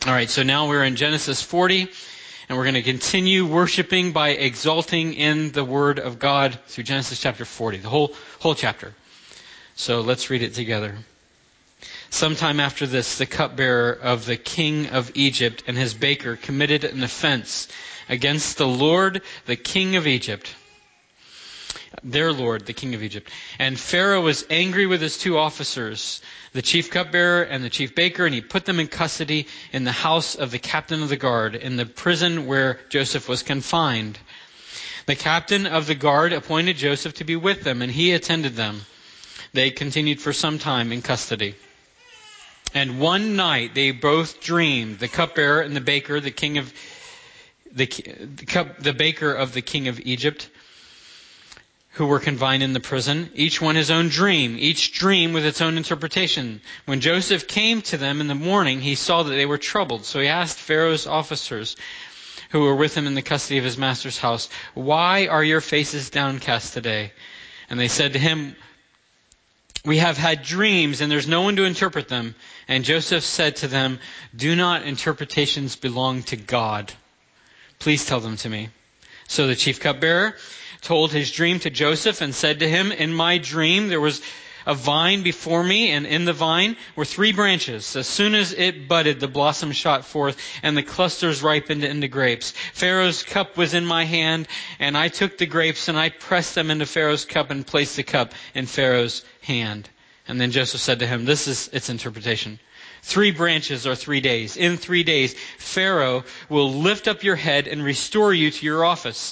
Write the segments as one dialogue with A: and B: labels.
A: All right, so now we're in Genesis 40, and we're going to continue worshiping by exalting in the Word of God through Genesis chapter 40, the whole chapter. So let's read it together. Sometime after this, the cupbearer of the king of Egypt and his baker committed an offense against the Lord, the king of Egypt. Their Lord, the king of Egypt. And Pharaoh was angry with his two officers, the chief cupbearer and the chief baker, and he put them in custody in the house of the captain of the guard, in the prison where Joseph was confined. The captain of the guard appointed Joseph to be with them, and he attended them. They continued for some time in custody. And one night they both dreamed, the cupbearer and the baker, the baker of the king of Egypt, who were confined in the prison, each one his own dream, each dream with its own interpretation. When Joseph came to them in the morning, he saw that they were troubled. So he asked Pharaoh's officers who were with him in the custody of his master's house, "Why are your faces downcast today?" And they said to him, "We have had dreams, and there's no one to interpret them." And Joseph said to them, "Do not interpretations belong to God? Please tell them to me." So the chief cupbearer told his dream to Joseph and said to him, "In my dream there was a vine before me, and in the vine were 3 branches. As soon as it budded, the blossom shot forth, and the clusters ripened into grapes. Pharaoh's cup was in my hand, and I took the grapes, and I pressed them into Pharaoh's cup and placed the cup in Pharaoh's hand." And then Joseph said to him, this is its interpretation, 3 branches are 3 days. In 3 days, Pharaoh will lift up your head and restore you to your office.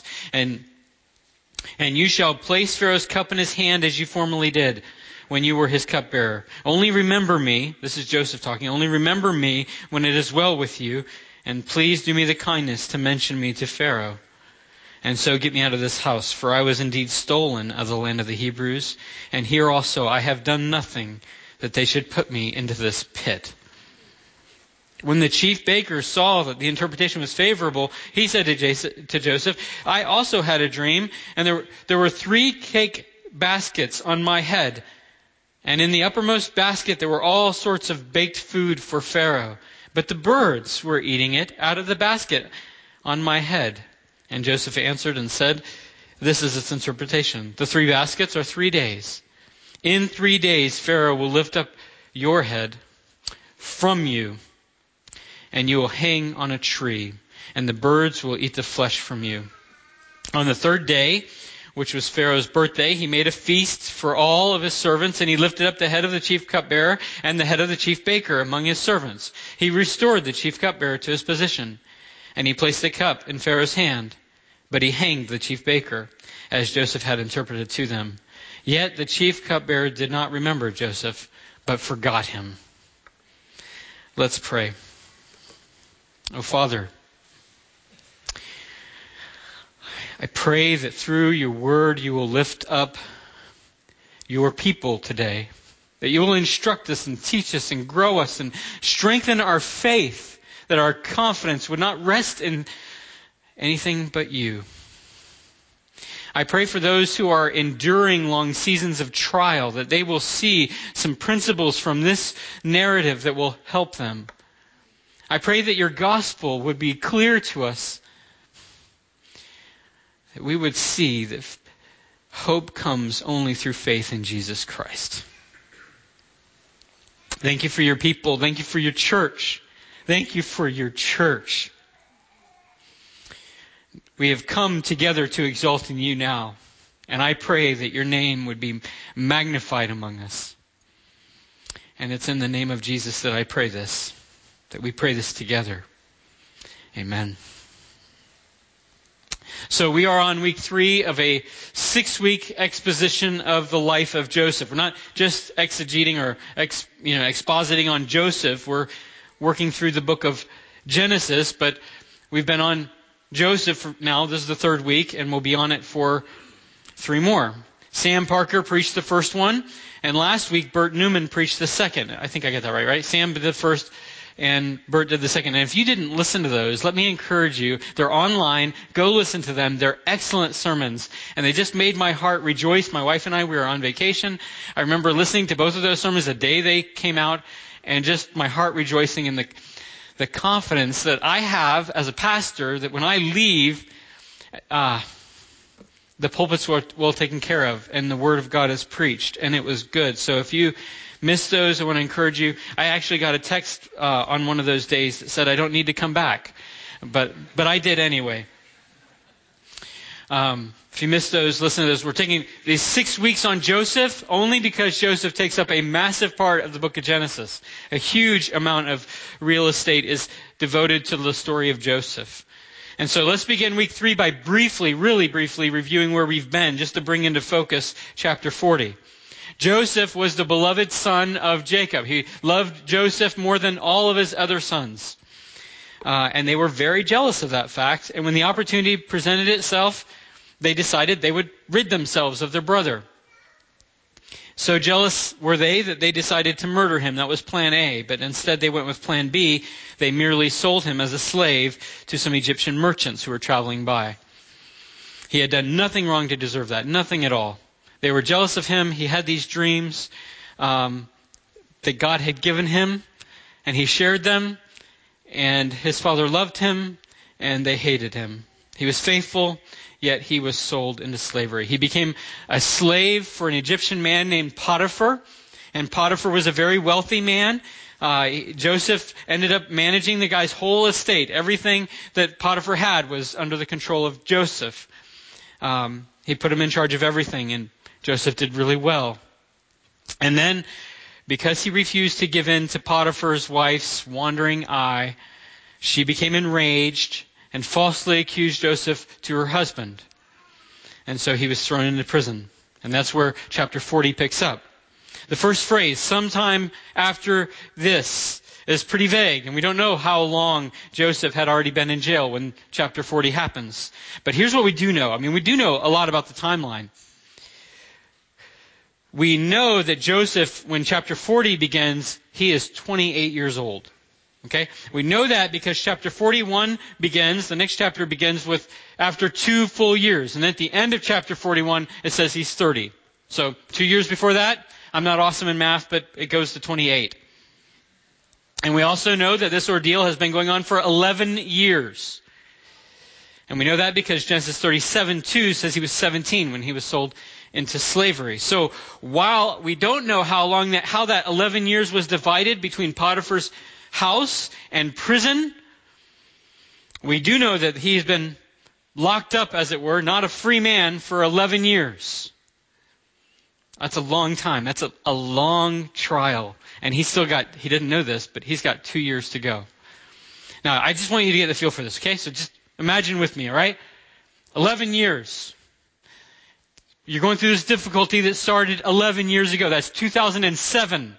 A: And you shall place Pharaoh's cup in his hand as you formerly did when you were his cupbearer. Only remember me, this is Joseph talking, only remember me when it is well with you, and please do me the kindness to mention me to Pharaoh. And so get me out of this house, for I was indeed stolen of the land of the Hebrews, and here also I have done nothing that they should put me into this pit. When the chief baker saw that the interpretation was favorable, he said to Joseph, "I also had a dream, and there were 3 cake baskets on my head. And in the uppermost basket there were all sorts of baked food for Pharaoh. But the birds were eating it out of the basket on my head." And Joseph answered and said, "This is its interpretation. The 3 baskets are 3 days. In 3 days Pharaoh will lift up your head from you, and you will hang on a tree, and the birds will eat the flesh from you." On the 3rd day, which was Pharaoh's birthday, he made a feast for all of his servants, and he lifted up the head of the chief cupbearer and the head of the chief baker among his servants. He restored the chief cupbearer to his position, and he placed the cup in Pharaoh's hand, but he hanged the chief baker, as Joseph had interpreted to them. Yet the chief cupbearer did not remember Joseph, but forgot him. Let's pray. Oh, Father, I pray that through your word you will lift up your people today, that you will instruct us and teach us and grow us and strengthen our faith, that our confidence would not rest in anything but you. I pray for those who are enduring long seasons of trial, that they will see some principles from this narrative that will help them. I pray that your gospel would be clear to us, that we would see that hope comes only through faith in Jesus Christ. Thank you for your people. Thank you for your church. Thank you for your church. We have come together to exalt in you now, and I pray that your name would be magnified among us. And it's in the name of Jesus that I pray this, that we pray this together. Amen. So we are on week 3 of a 6-week exposition of the life of Joseph. We're not just exegeting or expositing on Joseph. We're working through the book of Genesis, but we've been on Joseph now. This is the 3rd week, and we'll be on it for 3 more. Sam Parker preached the first one, and last week Bert Newman preached the second. I think I got that right? Sam did the first, and Bert did the second. And if you didn't listen to those, let me encourage you. They're online. Go listen to them. They're excellent sermons, and they just made my heart rejoice. My wife and I, we were on vacation. I remember listening to both of those sermons the day they came out, and just my heart rejoicing in the confidence that I have as a pastor that when I leave, the pulpits were well taken care of and the Word of God is preached, and it was good. So if you missed those, I want to encourage you. I actually got a text on one of those days that said I don't need to come back, but I did anyway. If you missed those, listen to those. We're taking these 6 weeks on Joseph only because Joseph takes up a massive part of the book of Genesis. A huge amount of real estate is devoted to the story of Joseph. And so let's begin week 3 by really briefly reviewing where we've been, just to bring into focus chapter 40. Joseph was the beloved son of Jacob. He loved Joseph more than all of his other sons. And they were very jealous of that fact. And when the opportunity presented itself, they decided they would rid themselves of their brother. So jealous were they that they decided to murder him. That was plan A. But instead they went with plan B. They merely sold him as a slave to some Egyptian merchants who were traveling by. He had done nothing wrong to deserve that. Nothing at all. They were jealous of him. He had these dreams that God had given him, and he shared them. And his father loved him, and they hated him. He was faithful, yet he was sold into slavery. He became a slave for an Egyptian man named Potiphar, and Potiphar was a very wealthy man. Joseph ended up managing the guy's whole estate. Everything that Potiphar had was under the control of Joseph. He put him in charge of everything, and Joseph did really well. And then, because he refused to give in to Potiphar's wife's wandering eye, she became enraged and falsely accused Joseph to her husband. And so he was thrown into prison. And that's where chapter 40 picks up. The first phrase, sometime after this, is pretty vague. And we don't know how long Joseph had already been in jail when chapter 40 happens. But here's what we do know. We do know a lot about the timeline. We know that Joseph, when chapter 40 begins, he is 28 years old. Okay? We know that because chapter 41 begins, the next chapter begins with after 2 full years. And at the end of chapter 41, it says he's 30. So 2 years before that, I'm not awesome in math, but it goes to 28. And we also know that this ordeal has been going on for 11 years. And we know that because Genesis 37:2 says he was 17 when he was sold into slavery. So while we don't know how that 11 years was divided between Potiphar's house and prison, we do know that he's been locked up, as it were, not a free man, for 11 years. That's a long time. That's a long trial. And he didn't know this, but he's got 2 years to go. Now, I just want you to get the feel for this, okay? So just imagine with me, all right? 11 years. You're going through this difficulty that started 11 years ago. That's 2007.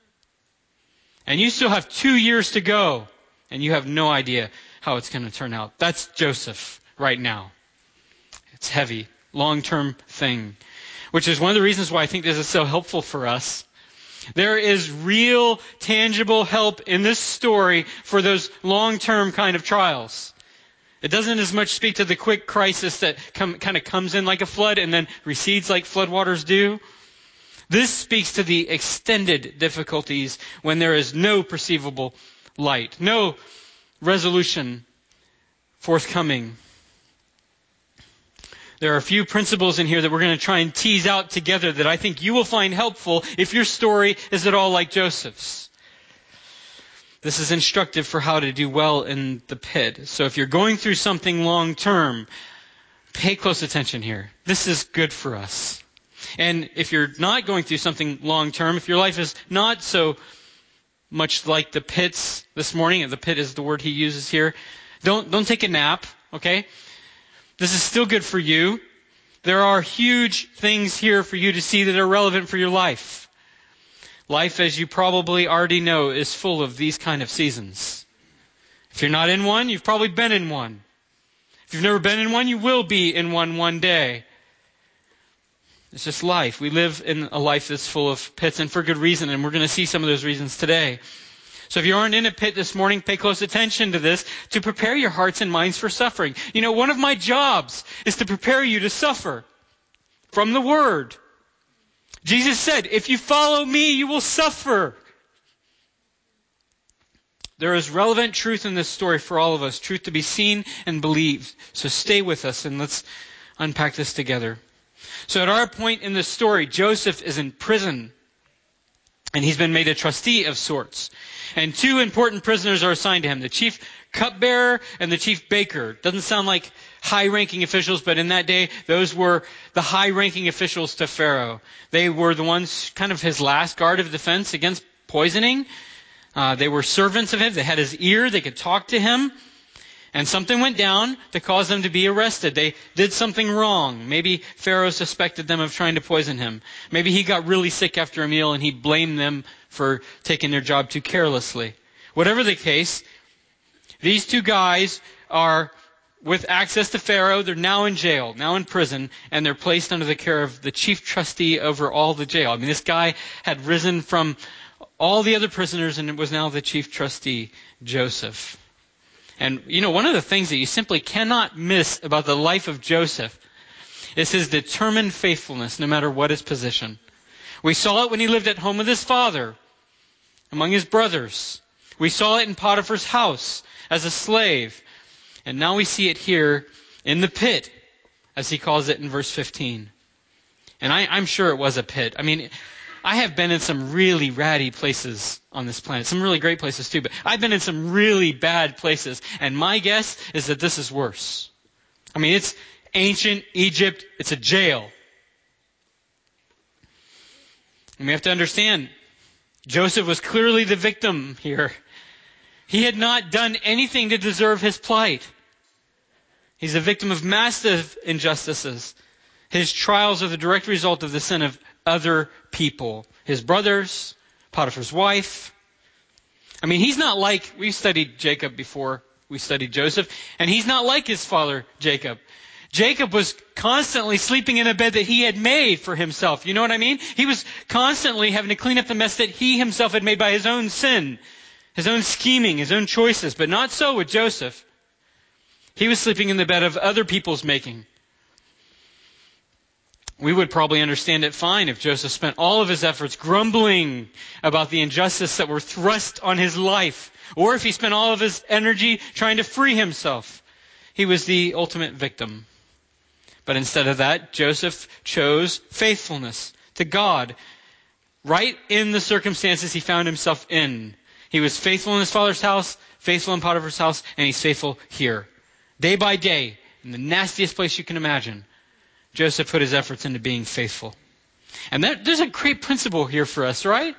A: And you still have 2 years to go. And you have no idea how it's going to turn out. That's Joseph right now. It's heavy, long-term thing. Which is one of the reasons why I think this is so helpful for us. There is real, tangible help in this story for those long-term kind of trials. It doesn't as much speak to the quick crisis that kind of comes in like a flood and then recedes like floodwaters do. This speaks to the extended difficulties when there is no perceivable light, no resolution forthcoming. There are a few principles in here that we're going to try and tease out together that I think you will find helpful if your story is at all like Joseph's. This is instructive for how to do well in the pit. So if you're going through something long term, pay close attention here. This is good for us. And if you're not going through something long term, if your life is not so much like the pits this morning, and the pit is the word he uses here, don't take a nap, okay? This is still good for you. There are huge things here for you to see that are relevant for your life. Life, as you probably already know, is full of these kind of seasons. If you're not in one, you've probably been in one. If you've never been in one, you will be in one day. It's just life. We live in a life that's full of pits, and for good reason, and we're going to see some of those reasons today. So if you aren't in a pit this morning, pay close attention to this to prepare your hearts and minds for suffering. One of my jobs is to prepare you to suffer from the Word. Jesus said, if you follow me, you will suffer. There is relevant truth in this story for all of us, truth to be seen and believed. So stay with us and let's unpack this together. So at our point in the story, Joseph is in prison and he's been made a trustee of sorts. And two important prisoners are assigned to him, the chief cupbearer and the chief baker. Doesn't sound like high-ranking officials, but in that day, those were the high-ranking officials to Pharaoh. They were the ones, kind of his last guard of defense against poisoning. They were servants of his. They had his ear. They could talk to him. And something went down to cause them to be arrested. They did something wrong. Maybe Pharaoh suspected them of trying to poison him. Maybe he got really sick after a meal and he blamed them for taking their job too carelessly. Whatever the case, these two guys are with access to Pharaoh. They're now in jail, now in prison, and they're placed under the care of the chief trustee over all the jail. I mean, this guy had risen from all the other prisoners and it was now the chief trustee, Joseph. And, one of the things that you simply cannot miss about the life of Joseph is his determined faithfulness, no matter what his position. We saw it when he lived at home with his father, among his brothers. We saw it in Potiphar's house as a slave. And now we see it here in the pit, as he calls it in verse 15. And I'm sure it was a pit. I mean, I have been in some really ratty places on this planet. Some really great places too, but I've been in some really bad places. And my guess is that this is worse. I mean, it's ancient Egypt. It's a jail. And we have to understand, Joseph was clearly the victim here. He had not done anything to deserve his plight. He's a victim of massive injustices. His trials are the direct result of the sin of other people. His brothers, Potiphar's wife. I mean, he's not like, we studied Jacob before we studied Joseph, and he's not like his father Jacob. Jacob was constantly sleeping in a bed that he had made for himself. You know what I mean? He was constantly having to clean up the mess that he himself had made by his own sin, his own scheming, his own choices. But not so with Joseph. He was sleeping in the bed of other people's making. We would probably understand it fine if Joseph spent all of his efforts grumbling about the injustice that were thrust on his life, or if he spent all of his energy trying to free himself. He was the ultimate victim. But instead of that, Joseph chose faithfulness to God right in the circumstances he found himself in. He was faithful in his father's house, faithful in Potiphar's house, and he's faithful here. Day by day, in the nastiest place you can imagine, Joseph put his efforts into being faithful. And there's a great principle here for us, right?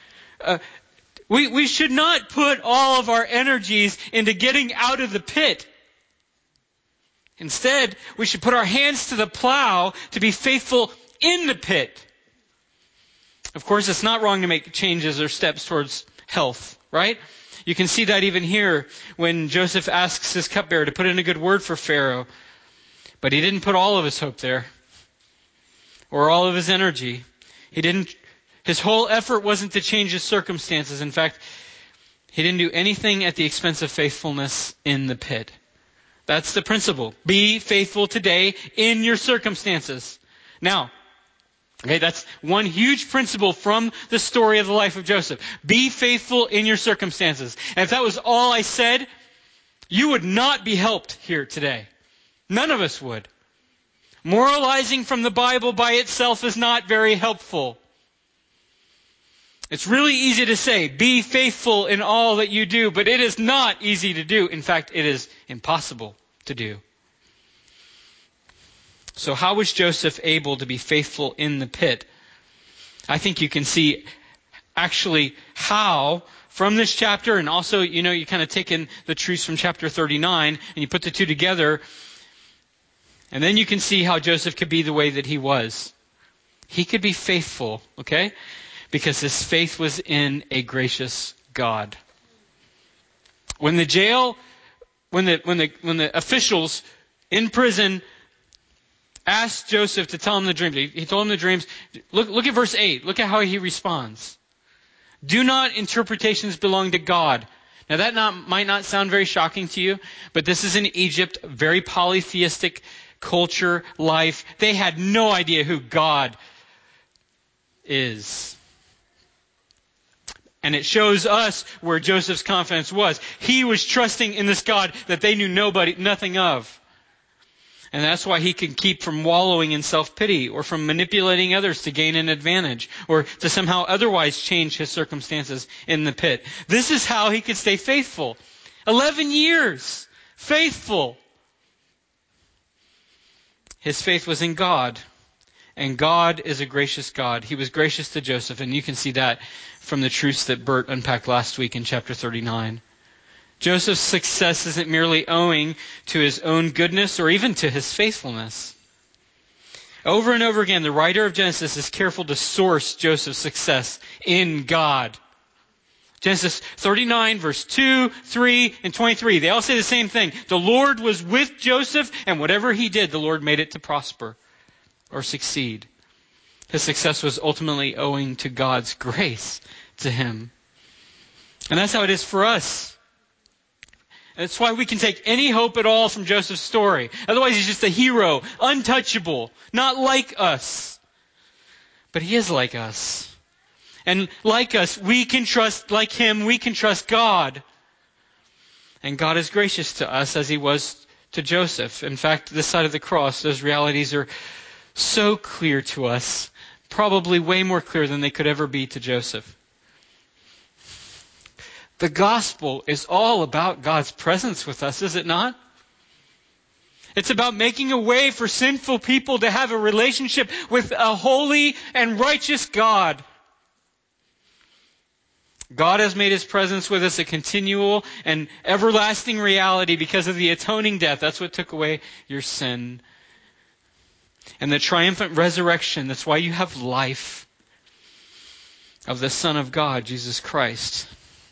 A: We should not put all of our energies into getting out of the pit. Instead, we should put our hands to the plow to be faithful in the pit. Of course, it's not wrong to make changes or steps towards health, right? You can see that even here when Joseph asks his cupbearer to put in a good word for Pharaoh. But he didn't put all of his hope there or all of his energy. His whole effort wasn't to change his circumstances. In fact, he didn't do anything at the expense of faithfulness in the pit. That's the principle. Be faithful today in your circumstances. Now, okay, that's one huge principle from the story of the life of Joseph. Be faithful in your circumstances. And if that was all I said, you would not be helped here today. None of us would. Moralizing from the Bible by itself is not very helpful. It's really easy to say, be faithful in all that you do, but it is not easy to do. In fact, it is impossible to do. So how was Joseph able to be faithful in the pit? I think you can see actually how from this chapter, and also, you kind of take in the truths from chapter 39, and you put the two together, and then you can see how Joseph could be the way that he was. He could be faithful, okay? Because his faith was in a gracious God. When the officials in prison asked Joseph to tell him the dreams, he told him the dreams. Look at verse 8. Look at how he responds. Do not interpretations belong to God? Now that might not sound very shocking to you, but this is in Egypt, very polytheistic culture, life. They had no idea who God is. And it shows us where Joseph's confidence was. He was trusting in this God that they knew nothing of. And that's why he could keep from wallowing in self-pity or from manipulating others to gain an advantage or to somehow otherwise change his circumstances in the pit. This is how he could stay faithful. 11 years. Faithful. His faith was in God. And God is a gracious God. He was gracious to Joseph, and you can see that from the truths that Bert unpacked last week in chapter 39. Joseph's success isn't merely owing to his own goodness or even to his faithfulness. Over and over again, the writer of Genesis is careful to source Joseph's success in God. Genesis 39, verse 2, 3, and 23. They all say the same thing. The Lord was with Joseph, and whatever he did, the Lord made it to prosper or succeed. His success was ultimately owing to God's grace to him. And that's how it is for us. That's why we can take any hope at all from Joseph's story. Otherwise, he's just a hero, untouchable, not like us. But he is like us. And like us, we can trust, like him, we can trust God. And God is gracious to us as he was to Joseph. In fact, this side of the cross, those realities are so clear to us, probably way more clear than they could ever be to Joseph. The gospel is all about God's presence with us, is it not? It's about making a way for sinful people to have a relationship with a holy and righteous God. God has made his presence with us a continual and everlasting reality because of the atoning death. That's what took away your sin. And the triumphant resurrection, that's why you have life, of the Son of God, Jesus Christ.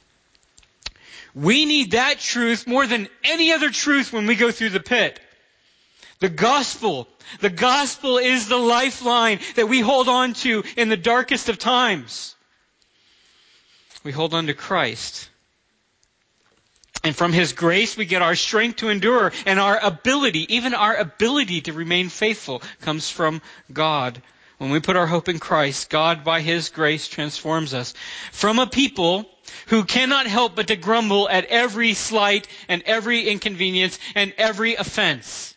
A: We need that truth more than any other truth when we go through the pit. The gospel. The gospel is the lifeline that we hold on to in the darkest of times. We hold on to Christ. And from his grace we get our strength to endure, and our ability, even our ability to remain faithful, comes from God. When we put our hope in Christ, God by his grace transforms us from a people who cannot help but to grumble at every slight and every inconvenience and every offense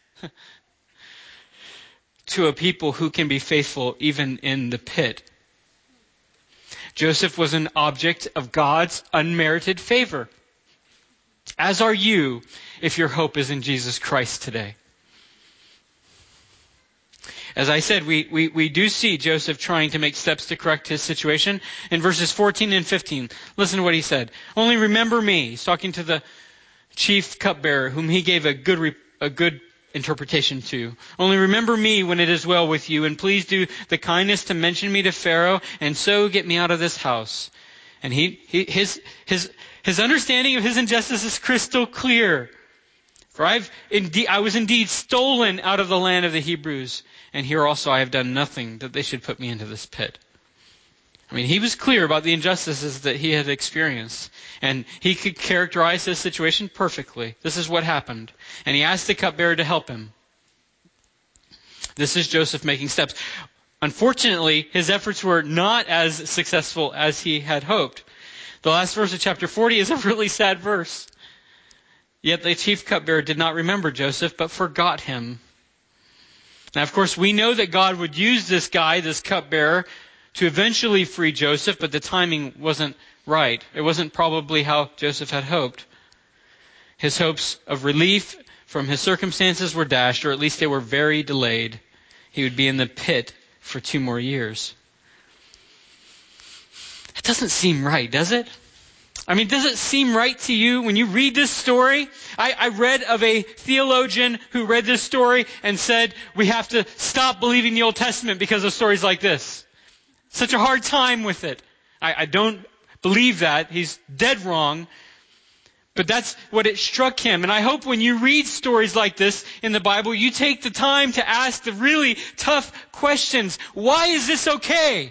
A: to a people who can be faithful even in the pit. Joseph was an object of God's unmerited favor. As are you, if your hope is in Jesus Christ today. As I said, we do see Joseph trying to make steps to correct his situation. In verses 14 and 15, listen to what he said. Only remember me. He's talking to the chief cupbearer, whom he gave a good interpretation to. Only remember me when it is well with you, and please do the kindness to mention me to Pharaoh, and so get me out of this house. And his understanding of his injustice is crystal clear. For I was indeed stolen out of the land of the Hebrews, and here also I have done nothing that they should put me into this pit. I mean, he was clear about the injustices that he had experienced, and he could characterize his situation perfectly. This is what happened. And he asked the cupbearer to help him. This is Joseph making steps. Unfortunately, his efforts were not as successful as he had hoped. The last verse of chapter 40 is a really sad verse. Yet the chief cupbearer did not remember Joseph, but forgot him. Now, of course, we know that God would use this guy, this cupbearer, to eventually free Joseph, but the timing wasn't right. It wasn't probably how Joseph had hoped. His hopes of relief from his circumstances were dashed, or at least they were very delayed. He would be in the pit for 2 more years. It doesn't seem right, does it? I mean, does it seem right to you when you read this story? I read of a theologian who read this story and said, we have to stop believing the Old Testament because of stories like this. Such a hard time with it. I don't believe that. He's dead wrong. But that's what it struck him. And I hope when you read stories like this in the Bible, you take the time to ask the really tough questions. Why is this okay?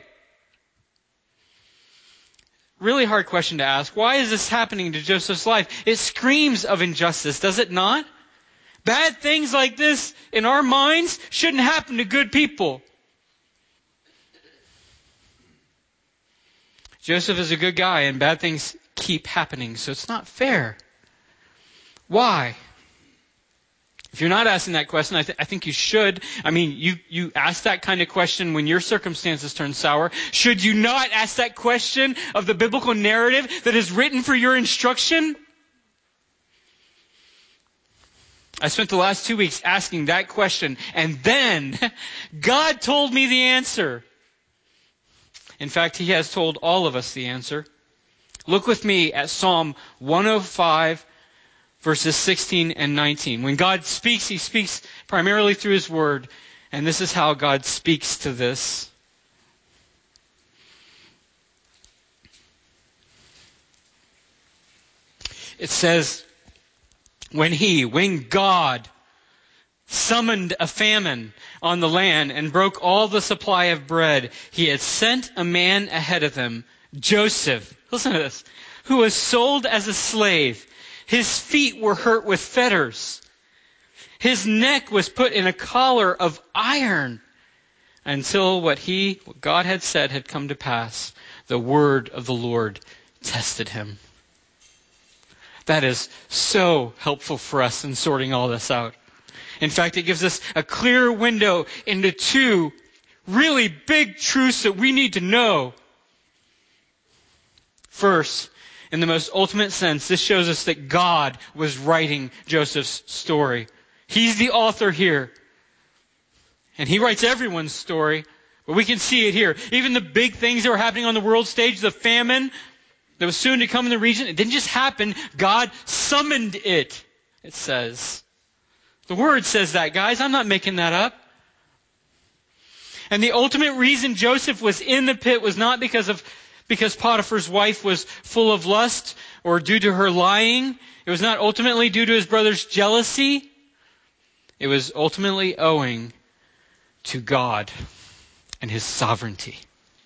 A: Really hard question to ask. Why is this happening to Joseph's life? It screams of injustice, does it not? Bad things like this in our minds shouldn't happen to good people. Joseph is a good guy and bad things keep happening, so it's not fair. Why? If you're not asking that question, I think you should. I mean, you ask that kind of question when your circumstances turn sour. Should you not ask that question of the biblical narrative that is written for your instruction? I spent the last 2 weeks asking that question, and then God told me the answer. In fact, He has told all of us the answer. Look with me at Psalm 105, verses 16 and 19. When God speaks, He speaks primarily through His Word, and this is how God speaks to this. It says, when God summoned a famine on the land and broke all the supply of bread, He had sent a man ahead of them, Joseph, listen to this, who was sold as a slave. His feet were hurt with fetters. His neck was put in a collar of iron until what God had said had come to pass. The word of the Lord tested him. That is so helpful for us in sorting all this out. In fact, it gives us a clear window into two really big truths that we need to know. First, in the most ultimate sense, this shows us that God was writing Joseph's story. He's the author here. And He writes everyone's story, but we can see it here. Even the big things that were happening on the world stage, the famine that was soon to come in the region, it didn't just happen. God summoned it, it says. The Word says that, guys. I'm not making that up. And the ultimate reason Joseph was in the pit was not because Potiphar's wife was full of lust or due to her lying. It was not ultimately due to his brother's jealousy. It was ultimately owing to God and His sovereignty.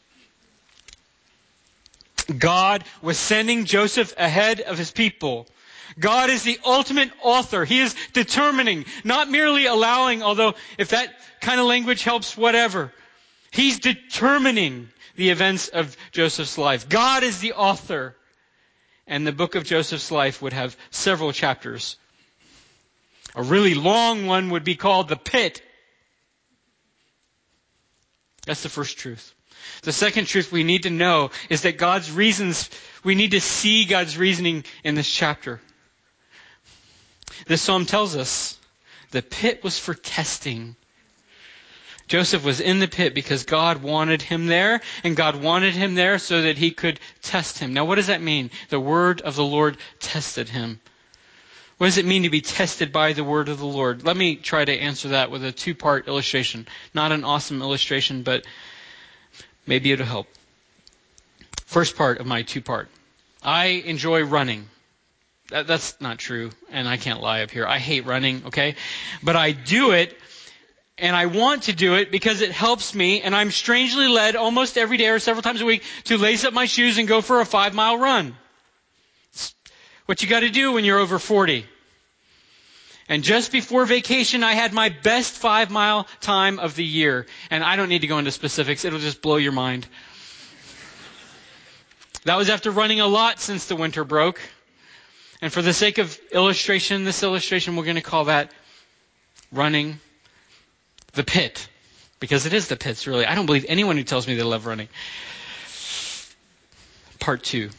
A: God was sending Joseph ahead of His people. God is the ultimate author. He is determining, not merely allowing, although if that kind of language helps, whatever. He's determining the events of Joseph's life. God is the author. And the book of Joseph's life would have several chapters. A really long one would be called The Pit. That's the first truth. The second truth we need to know is that we need to see God's reasoning in this chapter. This psalm tells us the pit was for testing. Joseph was in the pit because God wanted him there, and God wanted him there so that He could test him. Now, what does that mean? The word of the Lord tested him. What does it mean to be tested by the word of the Lord? Let me try to answer that with a two-part illustration. Not an awesome illustration, but maybe it'll help. First part of my two-part. I enjoy running. That's not true, and I can't lie up here. I hate running, okay? But I do it, and I want to do it because it helps me, and I'm strangely led almost every day or several times a week to lace up my shoes and go for a 5-mile run. It's what you got to do when you're over 40. And just before vacation, I had my best 5-mile time of the year. And I don't need to go into specifics. It'll just blow your mind. That was after running a lot since the winter broke. And for the sake of illustration, this illustration, we're going to call that running the pit. Because it is the pits, really. I don't believe anyone who tells me they love running. Part 2.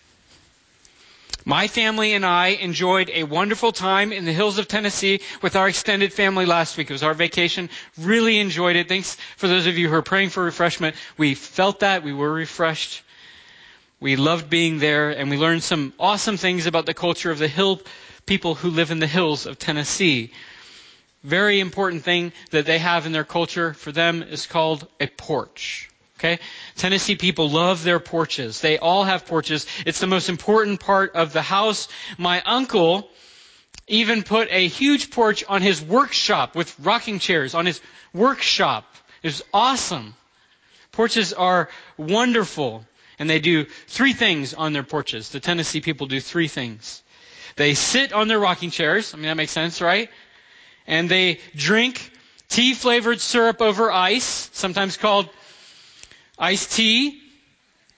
A: My family and I enjoyed a wonderful time in the hills of Tennessee with our extended family last week. It was our vacation. Really enjoyed it. Thanks for those of you who are praying for refreshment. We felt that. We were refreshed. We loved being there, and we learned some awesome things about the culture of the hill people who live in the hills of Tennessee. Very important thing that they have in their culture for them is called a porch. Okay? Tennessee people love their porches. They all have porches. It's the most important part of the house. My uncle even put a huge porch on his workshop with rocking chairs on his workshop. It was awesome. Porches are wonderful. And they do 3 things on their porches. The Tennessee people do 3 things. They sit on their rocking chairs. I mean, that makes sense, right? And they drink tea-flavored syrup over ice, sometimes called iced tea.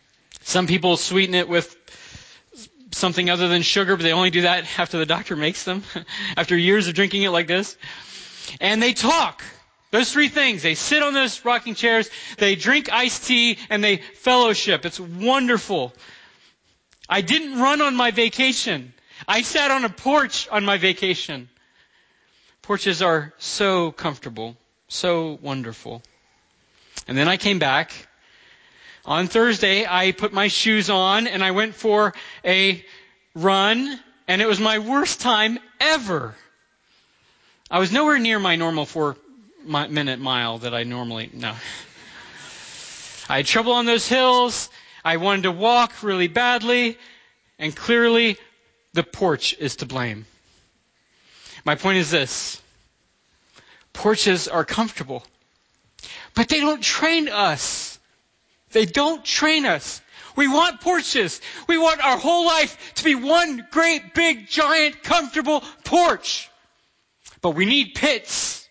A: Some people sweeten it with something other than sugar, but they only do that after the doctor makes them, after years of drinking it like this. And they talk. Those three things. They sit on those rocking chairs, they drink iced tea, and they fellowship. It's wonderful. I didn't run on my vacation. I sat on a porch on my vacation. Porches are so comfortable, so wonderful. And then I came back. On Thursday, I put my shoes on and I went for a run, and it was my worst time ever. I was nowhere near my normal 4-minute mile that I normally, no. I had trouble on those hills. I wanted to walk really badly, and clearly the porch is to blame. My point is this. Porches are comfortable, but they don't train us. They don't train us. We want porches. We want our whole life to be one great, big, giant, comfortable porch. But we need pits.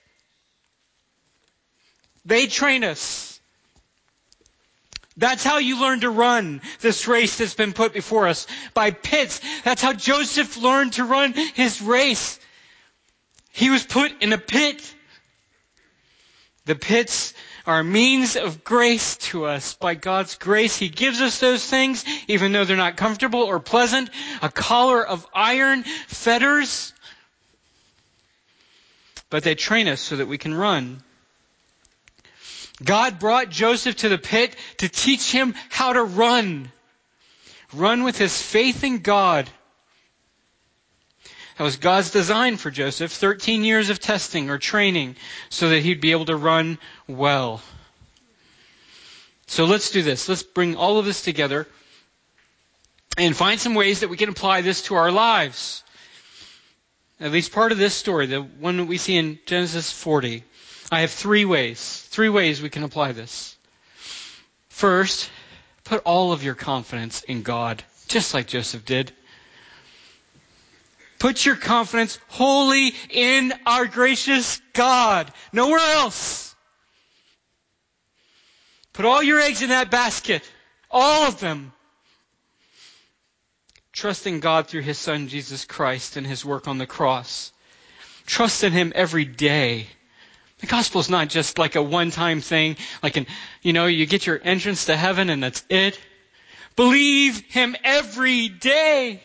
A: They train us. That's how you learn to run this race that's been put before us, by pits. That's how Joseph learned to run his race. He was put in a pit. The pits are a means of grace to us. By God's grace, He gives us those things, even though they're not comfortable or pleasant. A collar of iron, fetters. But they train us so that we can run. God brought Joseph to the pit to teach him how to run. Run with his faith in God. That was God's design for Joseph. 13 years of testing or training so that he'd be able to run well. So let's do this. Let's bring all of this together and find some ways that we can apply this to our lives. At least part of this story, the one that we see in Genesis 40. I have 3 ways. 3 ways we can apply this. First, put all of your confidence in God, just like Joseph did. Put your confidence wholly in our gracious God. Nowhere else. Put all your eggs in that basket. All of them. Trust in God through His Son, Jesus Christ, and His work on the cross. Trust in Him every day. The gospel is not just like a one-time thing, like you get your entrance to heaven and that's it. Believe Him every day.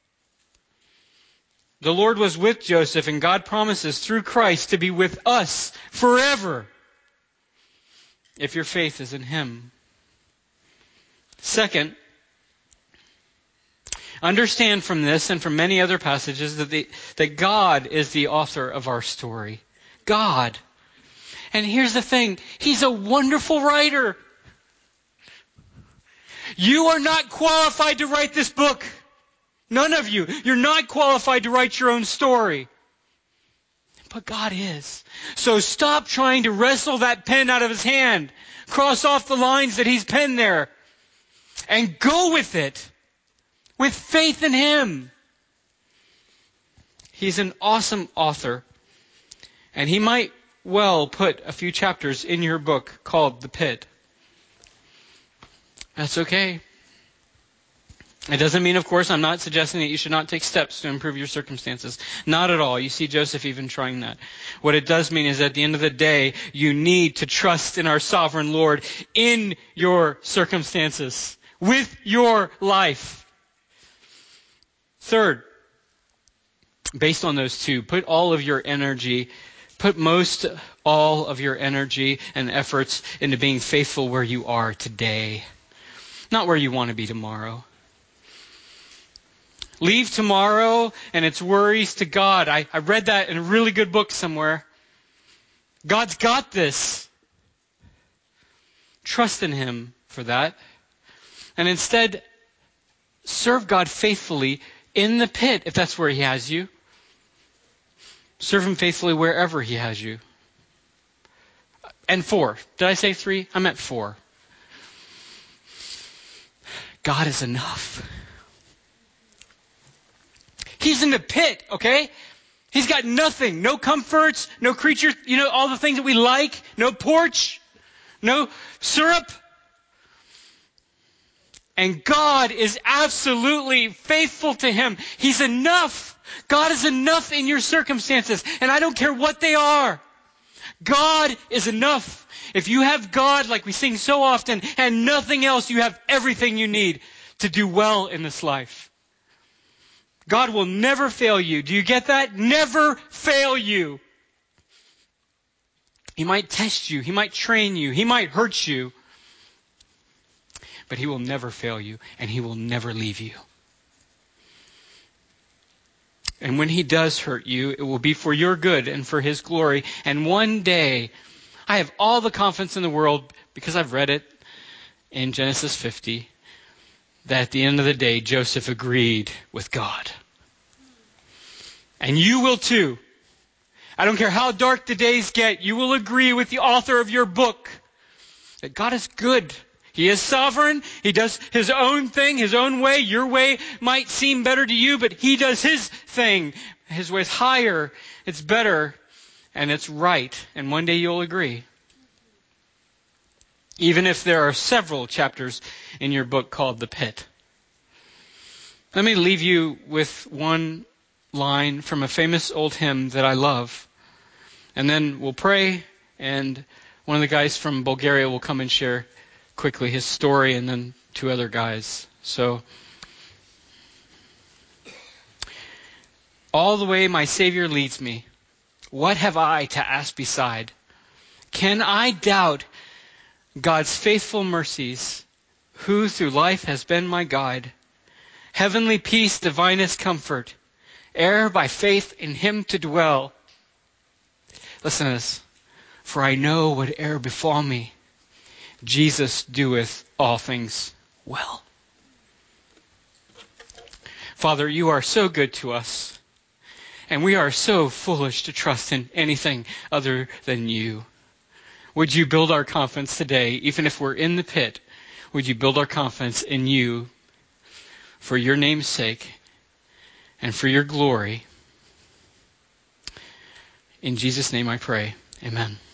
A: The Lord was with Joseph, and God promises through Christ to be with us forever if your faith is in Him. Second, understand from this and from many other passages that God is the author of our story. God. And here's the thing. He's a wonderful writer. You are not qualified to write this book. None of you. You're not qualified to write your own story. But God is. So stop trying to wrestle that pen out of His hand. Cross off the lines that He's penned there. And go with it. With faith in Him. He's an awesome author. And He might well put a few chapters in your book called The Pit. That's okay. It doesn't mean, of course, I'm not suggesting that you should not take steps to improve your circumstances. Not at all. You see Joseph even trying that. What it does mean is at the end of the day, you need to trust in our sovereign Lord in your circumstances, with your life. Third, based on those 2, put all of your energy, put most all of your energy and efforts into being faithful where you are today, not where you want to be tomorrow. Leave tomorrow and its worries to God. I read that in a really good book somewhere. God's got this. Trust in Him for that. And instead, serve God faithfully in the pit, if that's where He has you. Serve Him faithfully wherever He has you. And 4. Did I say 3? I meant 4. God is enough. He's in the pit, okay? He's got nothing. No comforts, no creatures, all the things that we like. No porch, no syrup. And God is absolutely faithful to him. He's enough. God is enough in your circumstances. And I don't care what they are. God is enough. If you have God, like we sing so often, and nothing else, you have everything you need to do well in this life. God will never fail you. Do you get that? Never fail you. He might test you. He might train you. He might hurt you. But he will never fail you, and he will never leave you. And when he does hurt you, it will be for your good and for his glory. And one day, I have all the confidence in the world, because I've read it in Genesis 50, that at the end of the day, Joseph agreed with God. And you will too. I don't care how dark the days get, you will agree with the author of your book that God is good. He is sovereign. He does his own thing, his own way. Your way might seem better to you, but he does his thing. His way is higher, it's better, and it's right. And one day you'll agree. Even if there are several chapters in your book called The Pit. Let me leave you with one line from a famous old hymn that I love. And then we'll pray, and one of the guys from Bulgaria will come and share quickly his story, and then two other guys. So, all the way my Savior leads me. What have I to ask beside? Can I doubt God's faithful mercies, who through life has been my guide? Heavenly peace, divinest comfort, ere by faith in him to dwell. Listen to this. For I know whate'er befall me, Jesus doeth all things well. Father, you are so good to us, and we are so foolish to trust in anything other than you. Would you build our confidence today, even if we're in the pit, would you build our confidence in you for your name's sake and for your glory? In Jesus' name I pray. Amen.